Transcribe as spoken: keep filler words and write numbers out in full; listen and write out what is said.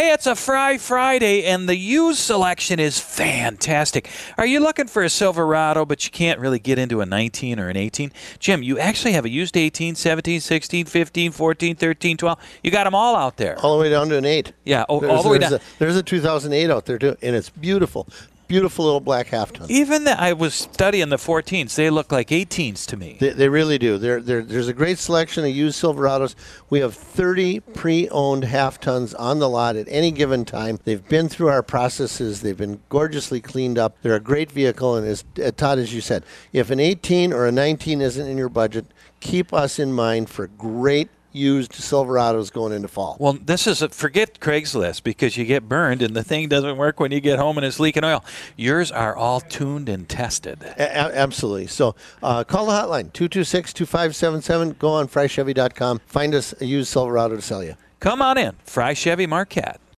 Hey, it's a Fry Friday, and the used selection is fantastic. Are you looking for a Silverado, but you can't really get into a nineteen or an eighteen? Jim, you actually have a used eighteen, seventeen, sixteen, fifteen, fourteen, thirteen, twelve. You got them all out there. All the way down to an eight. Yeah, oh, there's, all the way there's down. A, there's a two thousand eight out there, too, and it's beautiful. Beautiful little black half ton. Even the, I was studying the fourteens. They look like eighteens to me. They, they really do. They're, they're, there's a great selection of used Silverados. We have thirty pre-owned half tons on the lot at any given time. They've been through our processes. They've been gorgeously cleaned up. They're a great vehicle. And as uh, Todd, as you said, if an eighteen or a nineteen isn't in your budget, keep us in mind for great used Silverados going into fall. Well, this is a, forget Craigslist because you get burned and the thing doesn't work when you get home and it's leaking oil. Yours are all tuned and tested. A- absolutely. So uh, call the hotline, two two six, two five seven seven. Go on fry chevy dot com. Find us a used Silverado to sell you. Come on in. Fry Chevy Marquette.